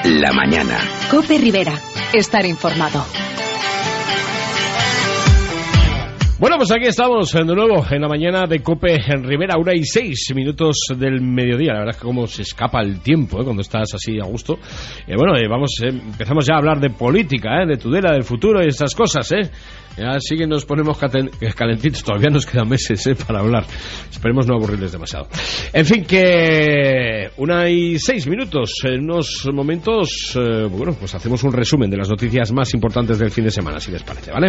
la mañana. COPE Rivera. Estar informado. Bueno, pues aquí estamos de nuevo en la mañana de COPE en Rivera, 1:06 del mediodía. La verdad es que cómo se escapa el tiempo, cuando estás así a gusto. Empezamos ya a hablar de política, de Tudela, del futuro y estas cosas, Ya sí que nos ponemos calentitos, todavía nos quedan meses para hablar. Esperemos no aburrirles demasiado. En fin, que 1:06. En unos momentos, pues hacemos un resumen de las noticias más importantes del fin de semana, si les parece, ¿vale?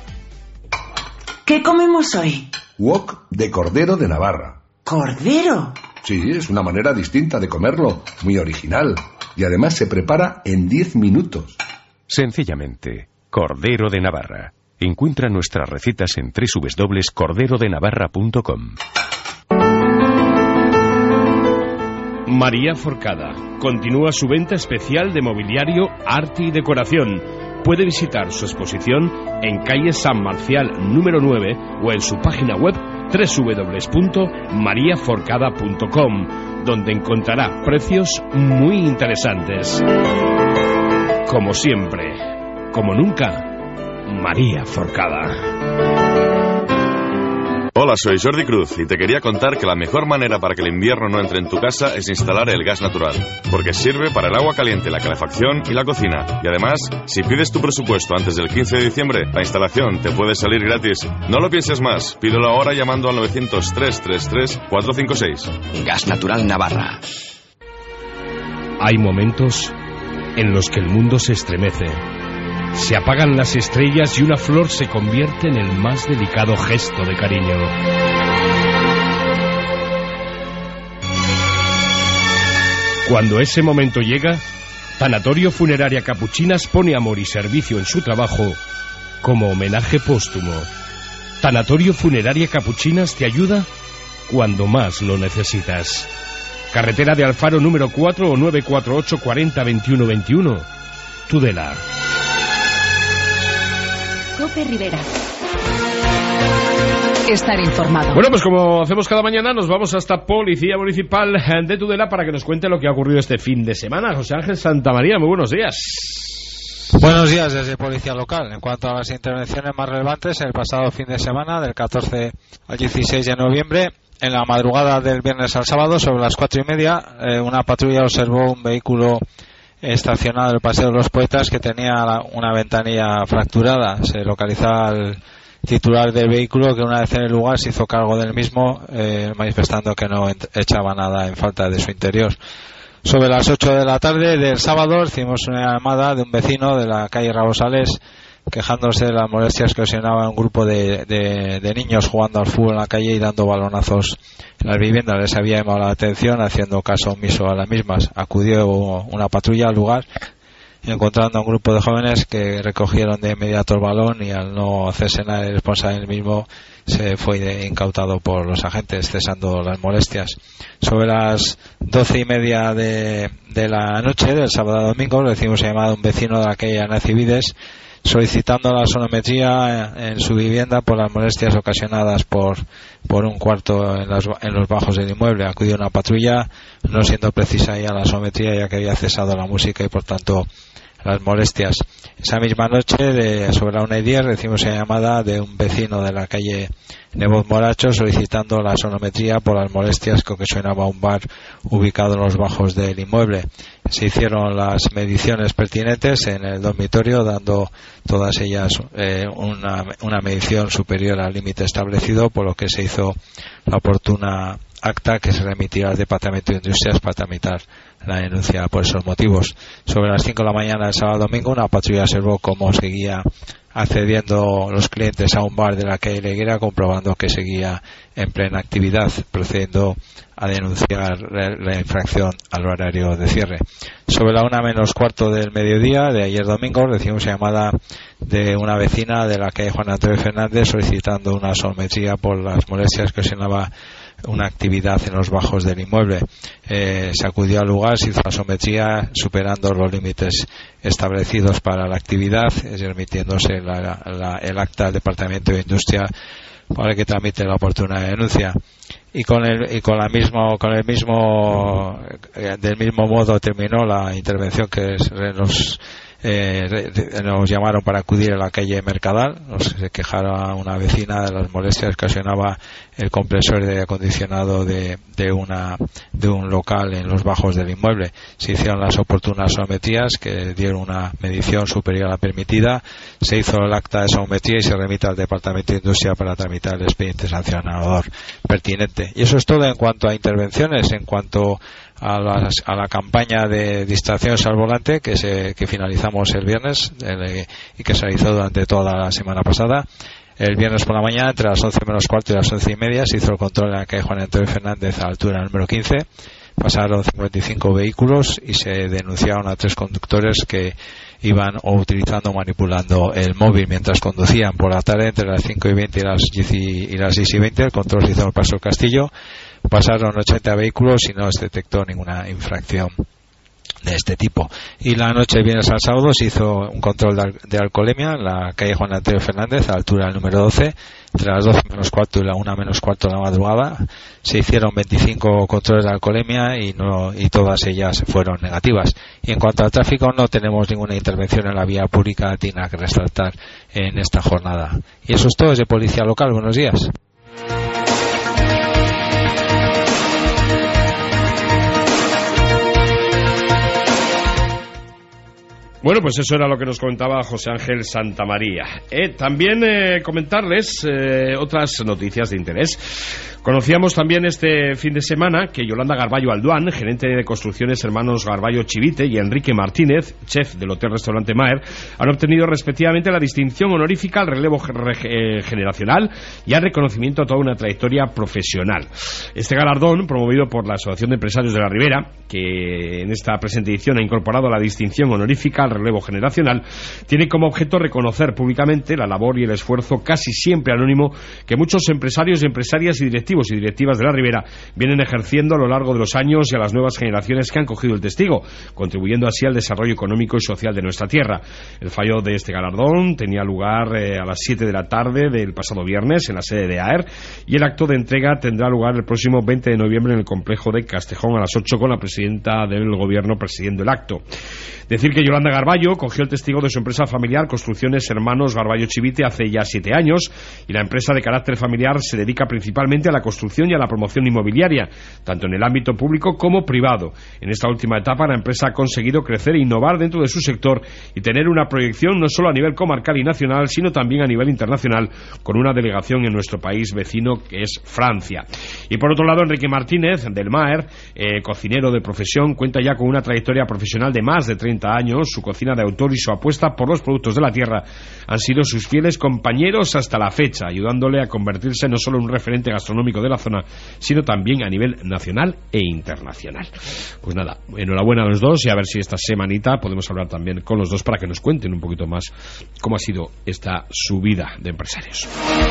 ¿Qué comemos hoy? Wok de cordero de Navarra. ¿Cordero? Sí, es una manera distinta de comerlo, muy original. Y además se prepara en 10 minutos. Sencillamente, cordero de Navarra. Encuentra nuestras recetas en www.corderodenavarra.com. María Forcada continúa su venta especial de mobiliario, arte y decoración. Puede visitar su exposición en calle San Marcial número 9 o en su página web www.mariaforcada.com, donde encontrará precios muy interesantes. Como siempre, como nunca, María Forcada. Hola, soy Jordi Cruz y te quería contar que la mejor manera para que el invierno no entre en tu casa es instalar el gas natural, porque sirve para el agua caliente, la calefacción y la cocina. Y además, si pides tu presupuesto antes del 15 de diciembre, la instalación te puede salir gratis. No lo pienses más, pídelo ahora llamando al 900-333-456. Gas Natural Navarra. Hay momentos en los que el mundo se estremece. Se apagan las estrellas y una flor se convierte en el más delicado gesto de cariño. Cuando ese momento llega, Tanatorio Funeraria Capuchinas pone amor y servicio en su trabajo como homenaje póstumo. Tanatorio Funeraria Capuchinas te ayuda cuando más lo necesitas. Carretera de Alfaro número 4 o 948 40 21 21. Tudela. COPE Rivera. Estar informado. Bueno, pues como hacemos cada mañana, nos vamos hasta Policía Municipal de Tudela para que nos cuente lo que ha ocurrido este fin de semana. José Ángel Santamaría, muy buenos días. Buenos días desde Policía Local. En cuanto a las intervenciones más relevantes, el pasado fin de semana, del 14 al 16 de noviembre, en la madrugada del viernes al sábado, sobre las 4:30, una patrulla observó un vehículo estacionado en el Paseo de los Poetas que tenía una ventanilla fracturada. Se localizaba al titular del vehículo, que una vez en el lugar se hizo cargo del mismo, manifestando que no echaba nada en falta de su interior. Sobre las 8 de la tarde del sábado recibimos una llamada de un vecino de la calle Rabosales quejándose de las molestias que ocasionaba un grupo de niños jugando al fútbol en la calle y dando balonazos en las viviendas. Les había llamado la atención, haciendo caso omiso a las mismas. Acudió una patrulla al lugar, encontrando a un grupo de jóvenes que recogieron de inmediato el balón, y al no hacerse nada el responsable del mismo se fue incautado por los agentes, cesando las molestias. Sobre las 12:30 de la noche del sábado a domingo recibimos llamada de un vecino de la calle Nacivides solicitando la sonometría en su vivienda por las molestias ocasionadas por un cuarto en los bajos del inmueble. Acudió una patrulla, no siendo precisa ya la sonometría, ya que había cesado la música y por tanto las molestias. Esa misma noche, sobre la 1:10, recibimos una llamada de un vecino de la calle Neboz Moracho solicitando la sonometría por las molestias que ocasionaba un bar ubicado en los bajos del inmueble. Se hicieron las mediciones pertinentes en el dormitorio, dando todas ellas una medición superior al límite establecido, por lo que se hizo la oportuna acta que se remitirá al Departamento de Industrias para tramitar la denuncia por esos motivos. Sobre las 5 de la mañana del sábado domingo, una patrulla observó cómo seguía accediendo los clientes a un bar de la calle Leguera, comprobando que seguía en plena actividad, procediendo a denunciar la infracción al horario de cierre. Sobre la 1:15 del mediodía de ayer domingo recibimos llamada de una vecina de la calle Juan Antonio Fernández solicitando una sonometría por las molestias que ocasionaba una actividad en los bajos del inmueble. Se acudió al lugar, se hizo la sonometría superando los límites establecidos para la actividad, remitiéndose el acta al Departamento de Industria por el que tramite la oportuna denuncia. Y del mismo modo terminó la intervención que nos llamaron para acudir a la calle Mercadal. Nos quejara una vecina de las molestias que ocasionaba el compresor de acondicionado de un local en los bajos del inmueble. Se hicieron las oportunas sometías que dieron una medición superior a la permitida, se hizo el acta de sometía y se remite al Departamento de Industria para tramitar el expediente sancionador pertinente. Y eso es todo en cuanto a intervenciones. En cuanto a la campaña de distracciones al volante que finalizamos el viernes y que se realizó durante toda la semana pasada. El viernes por la mañana, entre las 11 menos cuarto y las 11 y media, se hizo el control en la calle Juan Antonio Fernández a la altura número 15. Pasaron 55 vehículos y se denunciaron a 3 conductores que iban utilizando o manipulando el móvil mientras conducían. Por la tarde, entre las 5 y 20 y las 10 y 20, el control se hizo en el Paso del Castillo. Pasaron 80 vehículos y no se detectó ninguna infracción de este tipo. Y la noche del viernes al sábado se hizo un control de alcoholemia en la calle Juan Antonio Fernández a la altura del número 12, entre las 12 menos cuarto y la 1 menos cuarto de la madrugada. Se hicieron 25 controles de alcoholemia y todas ellas fueron negativas. Y en cuanto al tráfico, no tenemos ninguna intervención en la vía pública digna que resaltar en esta jornada. Y eso es todo desde Policía Local. Buenos días. Bueno, pues eso era lo que nos comentaba José Ángel Santamaría. También comentarles otras noticias de interés. Conocíamos también este fin de semana que Yolanda Garballo Alduán, gerente de construcciones Hermanos Garballo Chivite, y Enrique Martínez, chef del hotel-restaurante Maer, han obtenido respectivamente la distinción honorífica al relevo generacional y al reconocimiento a toda una trayectoria profesional. Este galardón, promovido por la Asociación de Empresarios de la Ribera, que en esta presente edición ha incorporado la distinción honorífica al relevo generacional, tiene como objeto reconocer públicamente la labor y el esfuerzo casi siempre anónimo que muchos empresarios y empresarias y directivos y directivas de la Ribera vienen ejerciendo a lo largo de los años y a las nuevas generaciones que han cogido el testigo, contribuyendo así al desarrollo económico y social de nuestra tierra. El fallo de este galardón tenía lugar a las 7 de la tarde del pasado viernes en la sede de AER, y el acto de entrega tendrá lugar el próximo 20 de noviembre en el complejo de Castejón a las 8, con la presidenta del gobierno presidiendo el acto. Decir que Yolanda Garballo cogió el testigo de su empresa familiar Construcciones Hermanos Garballo Chivite hace ya 7 años, y la empresa de carácter familiar se dedica principalmente a la construcción y a la promoción inmobiliaria, tanto en el ámbito público como privado. En esta última etapa, la empresa ha conseguido crecer e innovar dentro de su sector y tener una proyección no solo a nivel comarcal y nacional, sino también a nivel internacional, con una delegación en nuestro país vecino, que es Francia. Y por otro lado, Enrique Martínez, del Maer, cocinero de profesión, cuenta ya con una trayectoria profesional de más de 30 años. Su cocina de autor y su apuesta por los productos de la tierra han sido sus fieles compañeros hasta la fecha, ayudándole a convertirse no solo en un referente gastronómico de la zona, sino también a nivel nacional e internacional. Pues nada, enhorabuena a los dos, y a ver si esta semanita podemos hablar también con los dos para que nos cuenten un poquito más cómo ha sido esta subida de empresarios.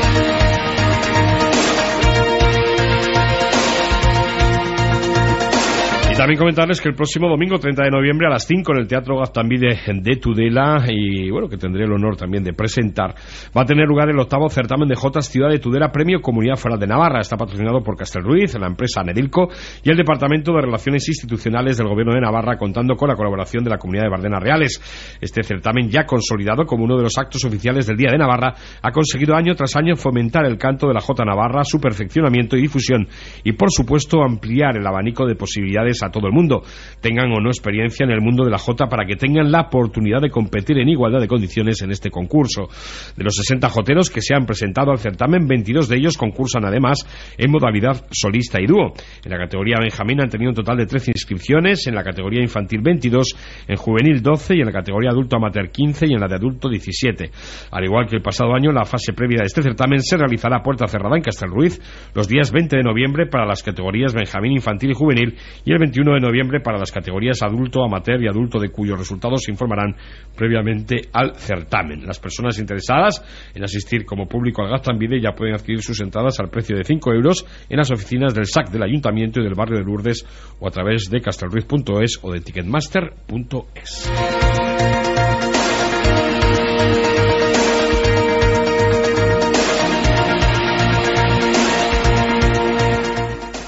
Y también comentarles que el próximo domingo 30 de noviembre a las 5 en el Teatro Gaztambide de Tudela, y bueno, que tendré el honor también de presentar, va a tener lugar el 8º certamen de Jotas Ciudad de Tudela Premio Comunidad Foral de Navarra. Está patrocinado por Castelruiz, la empresa Nedilco y el Departamento de Relaciones Institucionales del Gobierno de Navarra, contando con la colaboración de la Comunidad de Bardenas Reales. Este certamen, ya consolidado como uno de los actos oficiales del Día de Navarra, ha conseguido año tras año fomentar el canto de la Jota Navarra, su perfeccionamiento y difusión, y por supuesto ampliar el abanico de posibilidades a todo el mundo, tengan o no experiencia en el mundo de la jota, para que tengan la oportunidad de competir en igualdad de condiciones en este concurso. De los 60 joteros que se han presentado al certamen, 22 de ellos concursan además en modalidad solista y dúo. En la categoría Benjamín han tenido un total de 13 inscripciones, en la categoría infantil 22, en juvenil 12 y en la categoría adulto amateur 15 y en la de adulto 17. Al igual que el pasado año, la fase previa de este certamen se realizará a puerta cerrada en Castelruiz los días 20 de noviembre para las categorías Benjamín, infantil y juvenil, y el 21 de noviembre para las categorías adulto, amateur y adulto, de cuyos resultados se informarán previamente al certamen. Las personas interesadas en asistir como público al Gaztambide ya pueden adquirir sus entradas al precio de 5 euros en las oficinas del SAC del Ayuntamiento y del barrio de Lourdes, o a través de castelruiz.es o de ticketmaster.es.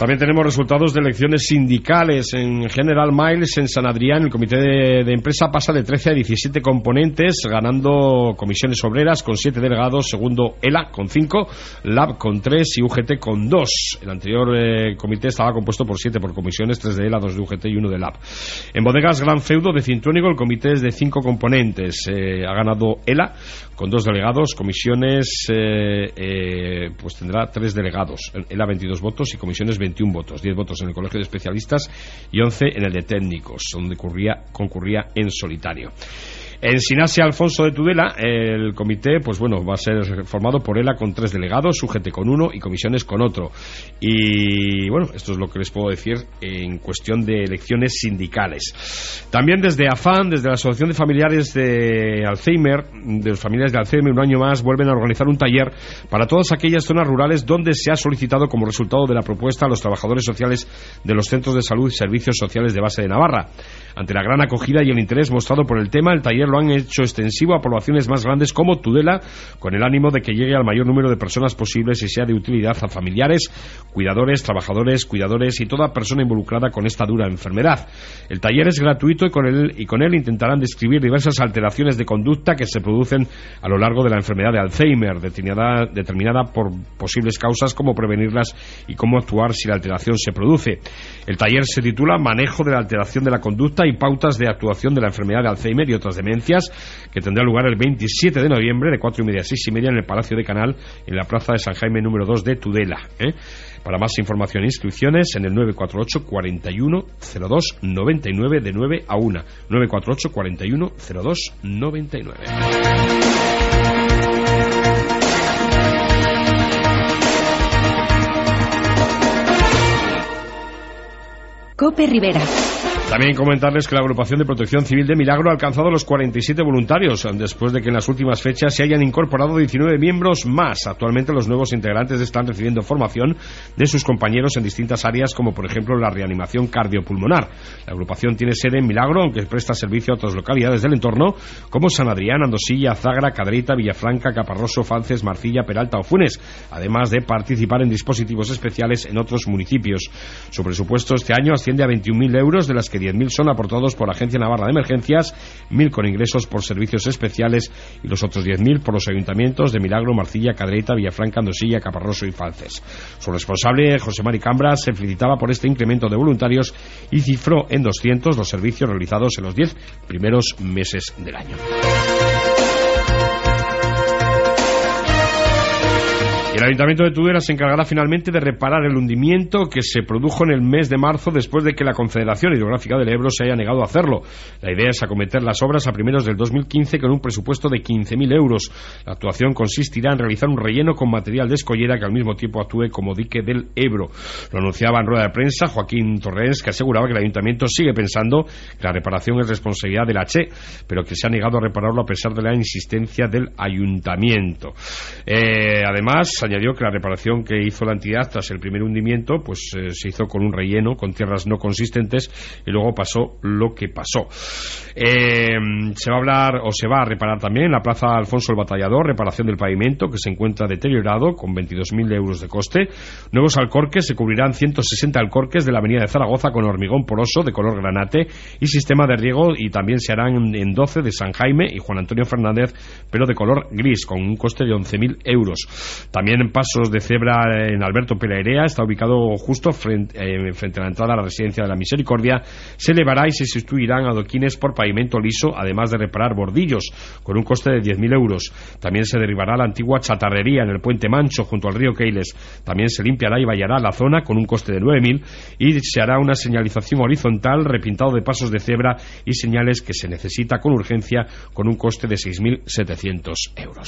También tenemos resultados de elecciones sindicales. En General Mills, en San Adrián, el comité de empresa pasa de 13 a 17 componentes, ganando comisiones obreras con 7 delegados, segundo ELA con 5, LAB con 3 y UGT con 2. El anterior comité estaba compuesto por 7 por comisiones, 3 de ELA, 2 de UGT y 1 de LAB. En Bodegas Gran Feudo de Cintruénigo, el comité es de 5 componentes. Ha ganado ELA con 2 delegados, comisiones pues tendrá 3 delegados, ELA 22 votos y comisiones 21 votos, 10 votos en el Colegio de Especialistas y 11 en el de Técnicos, donde concurría en solitario. En Sinasia Alfonso de Tudela, el comité pues bueno, va a ser formado por ELA con 3 delegados, UGT con 1 y comisiones con otro. Y bueno, esto es lo que les puedo decir en cuestión de elecciones sindicales. También desde AFAN, desde la Asociación de Familiares de Alzheimer, de los familiares de Alzheimer, un año más vuelven a organizar un taller para todas aquellas zonas rurales donde se ha solicitado como resultado de la propuesta a los trabajadores sociales de los centros de salud y servicios sociales de base de Navarra. Ante la gran acogida y el interés mostrado por el tema, el taller lo han hecho extensivo a poblaciones más grandes como Tudela, con el ánimo de que llegue al mayor número de personas posibles y sea de utilidad a familiares, cuidadores, trabajadores, cuidadores y toda persona involucrada con esta dura enfermedad. El taller es gratuito y con él intentarán describir diversas alteraciones de conducta que se producen a lo largo de la enfermedad de Alzheimer, determinada por posibles causas, cómo prevenirlas y cómo actuar si la alteración se produce. El taller se titula Manejo de la alteración de la conducta y pautas de actuación de la enfermedad de Alzheimer y otras demencias, que tendrá lugar el 27 de noviembre de 4:30 a 6:30 en el Palacio de Canal, en la Plaza de San Jaime número 2 de Tudela. Para más información e inscripciones en el 948 41 02 99 de 9 a 1. 948 41 02 99. COPE Rivera. También comentarles que la Agrupación de Protección Civil de Milagro ha alcanzado los 47 voluntarios, después de que en las últimas fechas se hayan incorporado 19 miembros más. Actualmente los nuevos integrantes están recibiendo formación de sus compañeros en distintas áreas, como por ejemplo la reanimación cardiopulmonar. La agrupación tiene sede en Milagro, aunque presta servicio a otras localidades del entorno, como San Adrián, Andosilla, Zagra, Cadereyta, Villafranca, Caparroso, Falces, Marcilla, Peralta o Funes, además de participar en dispositivos especiales en otros municipios. Su presupuesto este año asciende a 21.000 euros, de las que 10.000 son aportados por Agencia Navarra de Emergencias, 1.000 con ingresos por servicios especiales y los otros 10.000 por los ayuntamientos de Milagro, Marcilla, Cadereyta, Villafranca, Andosilla, Caparroso y Falces. Su responsable, José Mari Cambra, se felicitaba por este incremento de voluntarios y cifró en 200 los servicios realizados en los 10 primeros meses del año. Y el Ayuntamiento de Tudela se encargará finalmente de reparar el hundimiento que se produjo en el mes de marzo después de que la Confederación Hidrográfica del Ebro se haya negado a hacerlo. La idea es acometer las obras a primeros del 2015 con un presupuesto de 15.000 euros. La actuación consistirá en realizar un relleno con material de escollera que al mismo tiempo actúe como dique del Ebro. Lo anunciaba en rueda de prensa Joaquín Torrens, que aseguraba que el Ayuntamiento sigue pensando que la reparación es responsabilidad de la CHE, pero que se ha negado a repararlo a pesar de la insistencia del Ayuntamiento. Además, añadió que la reparación que hizo la entidad tras el primer hundimiento pues se hizo con un relleno, con tierras no consistentes, y luego pasó lo que pasó. Se va a reparar también la Plaza Alfonso el Batallador, reparación del pavimento que se encuentra deteriorado con 22.000 euros de coste. Nuevos alcorques, se cubrirán 160 alcorques de la avenida de Zaragoza con hormigón poroso de color granate y sistema de riego, y también se harán en 12 de San Jaime y Juan Antonio Fernández, pero de color gris, con un coste de 11.000 euros. También en Pasos de Cebra, en Alberto Pelaerea, está ubicado justo frente a la entrada a la Residencia de la Misericordia. Se elevará y se sustituirán adoquines por pavimento liso, además de reparar bordillos, con un coste de 10.000 euros. También se derribará la antigua chatarrería en el Puente Mancho, junto al río Keiles. También se limpiará y vallará la zona, con un coste de 9.000, y se hará una señalización horizontal, repintado de pasos de cebra y señales que se necesita con urgencia, con un coste de 6.700 euros.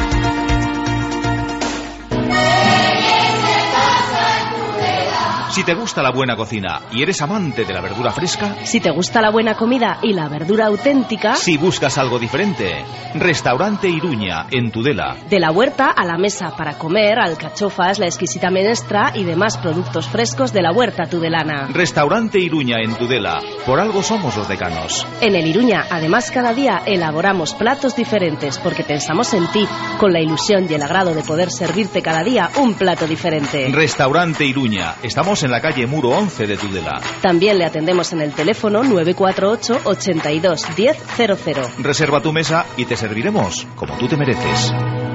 Si te gusta la buena cocina y eres amante de la verdura fresca, si te gusta la buena comida y la verdura auténtica, si buscas algo diferente, Restaurante Iruña, en Tudela. De la huerta a la mesa para comer, alcachofas, la exquisita menestra y demás productos frescos de la huerta tudelana. Restaurante Iruña, en Tudela. Por algo somos los decanos. En el Iruña, además, cada día elaboramos platos diferentes porque pensamos en ti, con la ilusión y el agrado de poder servirte cada día un plato diferente. Restaurante Iruña. Estamos Estamos en la calle Muro 11 de Tudela. También le atendemos en el teléfono 948 82 1000. Reserva tu mesa y te serviremos como tú te mereces.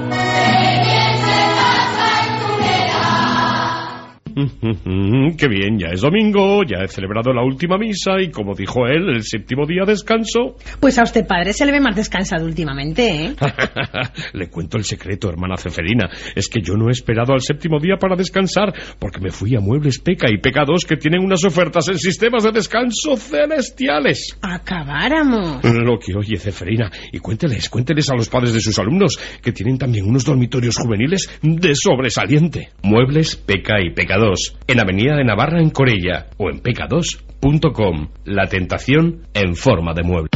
Qué bien, ya es domingo, ya he celebrado la última misa y, como dijo él, el séptimo día descanso. Pues a usted, padre, se le ve más descansado últimamente, ¿eh? Le cuento el secreto, hermana Ceferina. Es que yo no he esperado al séptimo día para descansar, porque me fui a Muebles Peca y Peca 2, que tienen unas ofertas en sistemas de descanso celestiales. Acabáramos. Lo que oye, Ceferina. Y cuénteles a los padres de sus alumnos, que tienen también unos dormitorios juveniles de sobresaliente. Muebles Peca y Peca 2, en Avenida de Navarra en Corella, o en peca2.com. La tentación en forma de mueble.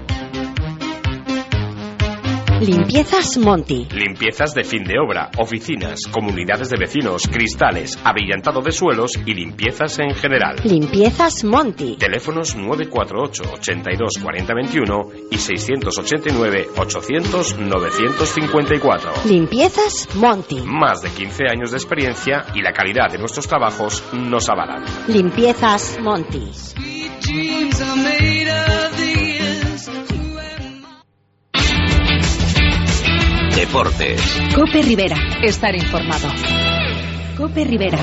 Limpiezas Monty. Limpiezas de fin de obra, oficinas, comunidades de vecinos, cristales, abrillantado de suelos y limpiezas en general. Limpiezas Monty. Teléfonos 948 82 40 21 y 689 800 954. Limpiezas Monty. Más de 15 años de experiencia y la calidad de nuestros trabajos nos avalan. Limpiezas Monty. Deportes. Cope Rivera. Estar informado. Cope Rivera.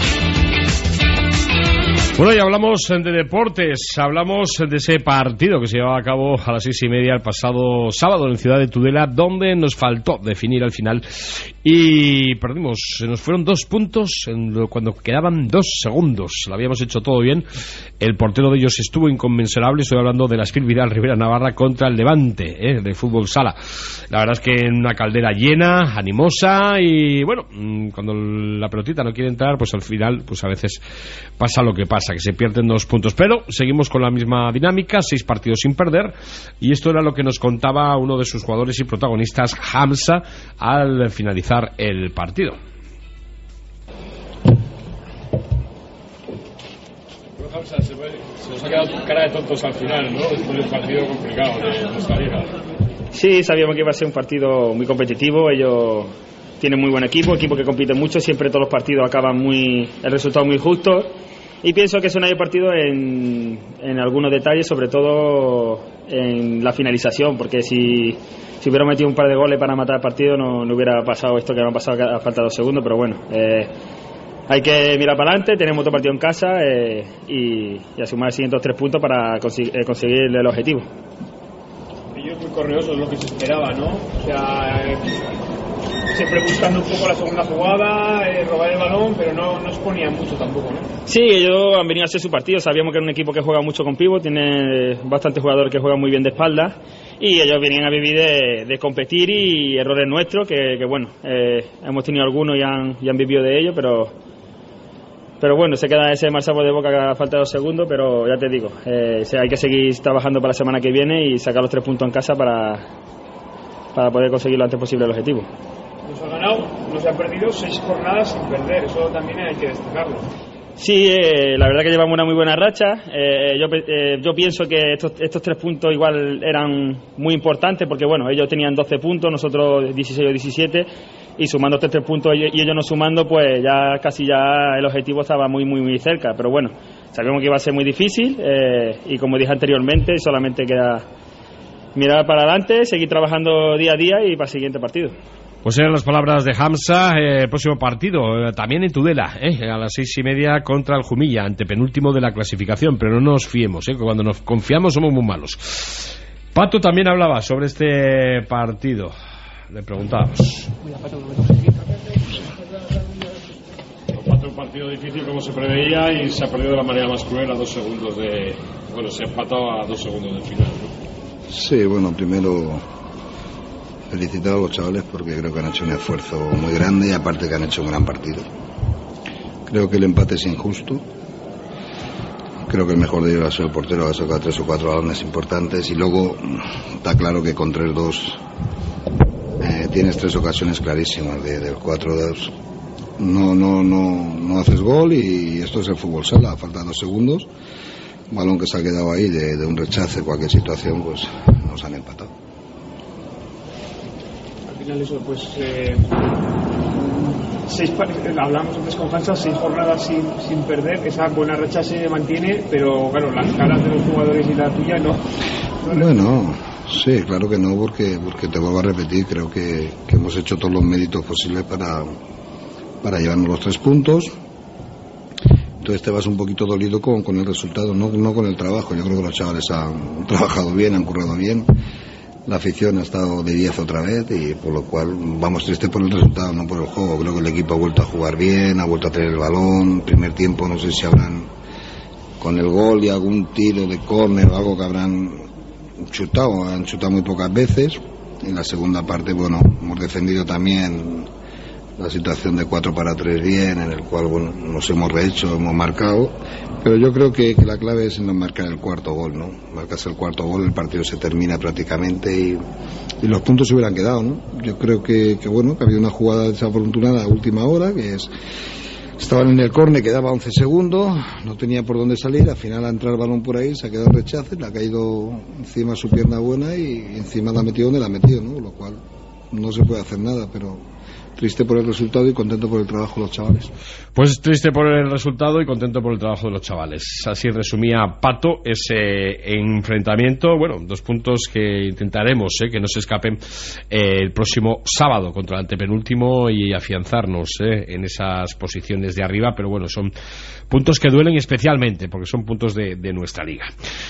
Bueno, ya hablamos de deportes, hablamos de ese partido que se llevaba a cabo a las 6:30 el pasado sábado en Ciudad de Tudela, donde nos faltó definir al final y perdimos. Se nos fueron 2 puntos cuando quedaban 2 segundos. Lo habíamos hecho todo bien. El portero de ellos estuvo inconmensurable. Estoy hablando de la Spil Vidal Rivera Navarra contra el Levante, de fútbol sala. La verdad es que en una caldera llena, animosa, y bueno, cuando la pelotita no quiere entrar, pues al final, pues a veces pasa lo que pasa, que se pierden 2 puntos. Pero seguimos con la misma dinámica, 6 partidos sin perder, y esto era lo que nos contaba uno de sus jugadores y protagonistas, Hamza, al finalizar el partido. Hamza, se nos ha quedado cara de tontos al final, ¿no? Después de un partido complicado de nuestra liga. Sí, sabíamos que iba a ser un partido muy competitivo. Ellos tienen muy buen equipo que compite mucho. Siempre todos los partidos acaban el resultado muy justo. Y pienso que eso no hay partido en algunos detalles, sobre todo en la finalización, porque si hubiera metido un par de goles para matar el partido no hubiera pasado esto que me ha pasado a falta de 2 segundos, pero bueno, hay que mirar para adelante. Tenemos otro partido en casa y sumar los siguientes 3 puntos para conseguir el objetivo. Ellos muy correosos, es lo que se esperaba, ¿no? O sea, siempre buscando un poco la segunda jugada, robar el balón, pero no exponían mucho tampoco, ¿no? Sí, ellos han venido a hacer su partido. Sabíamos que es un equipo que juega mucho con pívot, tiene bastantes jugadores que juegan muy bien de espalda, y ellos venían a vivir de competir y errores nuestros, que bueno, hemos tenido algunos y han vivido de ello, pero bueno, se queda ese mal sabor de boca a falta de 2 segundos, pero ya te digo, hay que seguir trabajando para la semana que viene y sacar los 3 puntos en casa para poder conseguir lo antes posible el objetivo. Nos ha ganado, nos ha perdido 6 jornadas sin perder, eso también hay que destacarlo. Sí, la verdad que llevamos una muy buena racha. Yo pienso que estos 3 puntos igual eran muy importantes, porque bueno, ellos tenían 12 puntos, nosotros 16 o 17, y sumando estos 3 puntos y ellos no sumando, pues ya casi el objetivo estaba muy cerca. Pero bueno, sabíamos que iba a ser muy difícil, y como dije anteriormente, solamente queda mirar para adelante, seguir trabajando día a día y para el siguiente partido. Pues eran las palabras de Hamza. El próximo partido, también en Tudela, a las 6:30 contra el Jumilla, antepenúltimo de la clasificación. Pero no nos fiemos, que cuando nos confiamos somos muy malos. Pato también hablaba sobre este partido. Le preguntábamos. Un partido difícil como se preveía, y se ha perdido de la manera más cruel a 2 segundos de... Bueno, se ha empatado a 2 segundos del final, ¿no? Sí, bueno, primero felicitar a los chavales porque creo que han hecho un esfuerzo muy grande y aparte que han hecho un gran partido. Creo que el empate es injusto. Creo que el mejor de ellos ha sido el portero, ha sacado 3 o 4 balones importantes, y luego está claro que con 3-2 tienes 3 ocasiones clarísimas del 4-2. No haces gol, y esto es el fútbol sala, faltan 2 segundos, balón que se ha quedado ahí de un rechace, cualquier situación, pues nos han empatado. Al final eso pues hablamos antes con Hansa, 6 jornadas sin perder, esa buena racha se mantiene, pero claro, las caras de los jugadores y la tuya no. Bueno, sí, claro que no, porque te vuelvo a repetir, creo que hemos hecho todos los méritos posibles para llevarnos los 3 puntos. Entonces te vas un poquito dolido con el resultado, no con el trabajo. Yo creo que los chavales han trabajado bien, han currado bien. La afición ha estado de 10 otra vez, y por lo cual vamos tristes por el resultado, no por el juego. Creo que el equipo ha vuelto a jugar bien, ha vuelto a tener el balón. Primer tiempo no sé si habrán, con el gol y algún tiro de córner o algo que habrán chutado, han chutado muy pocas veces. En la segunda parte, bueno, hemos defendido también la situación de 4-3 bien, en el cual, bueno, nos hemos rehecho, hemos marcado, pero yo creo que la clave es no marcar el cuarto gol, ¿no? Marcas el cuarto gol, el partido se termina prácticamente y los puntos se hubieran quedado, ¿no? Yo creo que bueno, que ha habido una jugada desafortunada a última hora, que es, estaban en el córner, quedaba 11 segundos, no tenía por dónde salir, al final ha entrado el balón por ahí, se ha quedado el rechace, le ha caído encima su pierna buena y encima la ha metido donde la ha metido, ¿no? Lo cual no se puede hacer nada, pero triste por el resultado y contento por el trabajo de los chavales. Pues triste por el resultado y contento por el trabajo de los chavales. Así resumía Pato ese enfrentamiento. Bueno, 2 puntos que intentaremos que no se escapen el próximo sábado contra el antepenúltimo y afianzarnos en esas posiciones de arriba, pero bueno, son puntos que duelen especialmente porque son puntos de nuestra liga.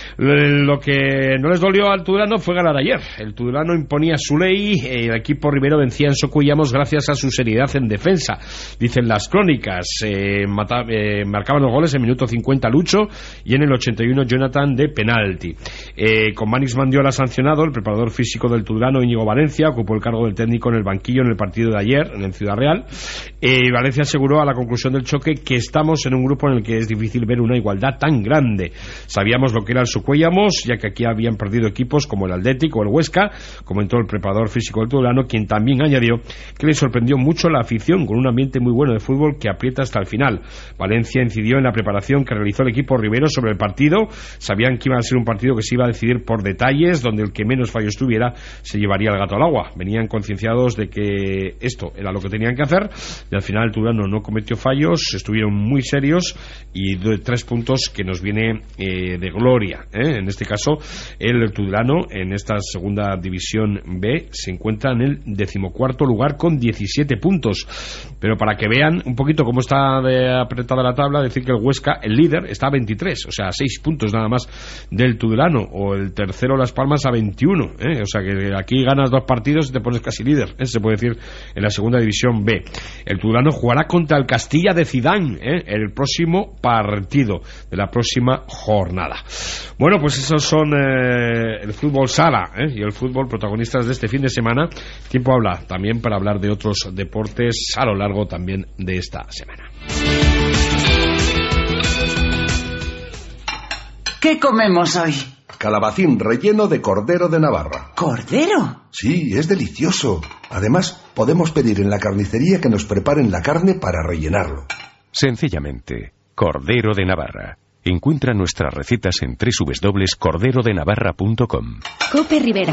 Lo que no les dolió al Tudelano fue ganar ayer. El Tudelano imponía su ley, el equipo ribero vencía en Socuyamos gracias a su seriedad en defensa, dicen las crónicas. Marcaban los goles en minuto 50 Lucho y en el 81 Jonathan de penalti. Con Manix Mandiola sancionado, el preparador físico del Tudelano, Íñigo Valencia, ocupó el cargo del técnico en el banquillo en el partido de ayer en el Ciudad Real. Valencia aseguró a la conclusión del choque que estamos en un grupo en el que es difícil ver una igualdad tan grande. Sabíamos lo que era el Socuyamos, ya que aquí habían perdido equipos como el Athletic o el Huesca, comentó el preparador físico del Tudelano, quien también añadió que le sorprendió mucho la afición, con un ambiente muy bueno de fútbol que aprieta hasta el final. Valencia incidió en la preparación que realizó el equipo ribero sobre el partido. Sabían que iba a ser un partido que se iba a decidir por detalles, donde el que menos fallos tuviera se llevaría el gato al agua. Venían concienciados de que esto era lo que tenían que hacer y al final el Tudelano no cometió fallos, estuvieron muy serios y 3 puntos que nos viene de gloria. En este caso el Tudelano en esta segunda división B se encuentra en el 14º lugar con 17 puntos, pero para que vean un poquito cómo está apretada la tabla, decir que el Huesca, el líder, está a 23, o sea, a 6 puntos nada más del Tudelano, o el tercero Las Palmas a 21, o sea que aquí ganas 2 partidos y te pones casi líder, se puede decir, en la segunda división B. El Tudelano jugará contra el Castilla de Zidane, el próximo partido de la próxima jornada. Bueno, pues esos son el fútbol sala y el fútbol protagonistas de este fin de semana. Tiempo habla también para hablar de otros deportes a lo largo también de esta semana. ¿Qué comemos hoy? Calabacín relleno de cordero de Navarra. ¿Cordero? Sí, es delicioso. Además, podemos pedir en la carnicería que nos preparen la carne para rellenarlo. Sencillamente, Cordero de Navarra. Encuentra nuestras recetas en www.corderodenavarra.com. Cope Rivera.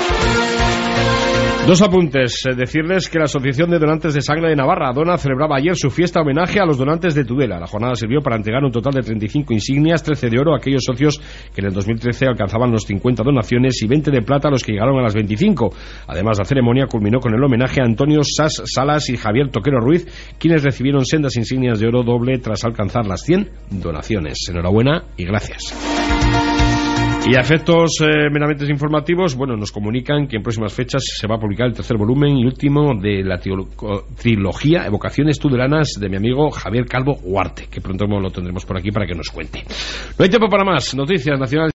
2 apuntes. Decirles que la Asociación de Donantes de Sangre de Navarra, Dona, celebraba ayer su fiesta homenaje a los donantes de Tudela. La jornada sirvió para entregar un total de 35 insignias, 13 de oro a aquellos socios que en el 2013 alcanzaban los 50 donaciones y 20 de plata a los que llegaron a las 25. Además, la ceremonia culminó con el homenaje a Antonio Salas y Javier Toquero Ruiz, quienes recibieron sendas insignias de oro doble tras alcanzar las 100 donaciones. Enhorabuena y gracias. Y a efectos meramente informativos, bueno, nos comunican que en próximas fechas se va a publicar el 3er volumen y último de la trilogía Evocaciones Tudelanas de mi amigo Javier Calvo Huarte, que pronto lo tendremos por aquí para que nos cuente. No hay tiempo para más. Noticias nacionales.